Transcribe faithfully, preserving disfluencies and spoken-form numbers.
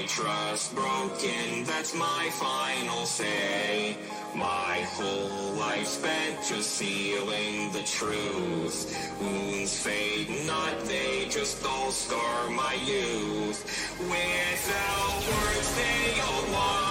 trust broken, that's my final say. My whole life spent just sealing the truth. Wounds fade not, they just all scar my youth. Without words they alarm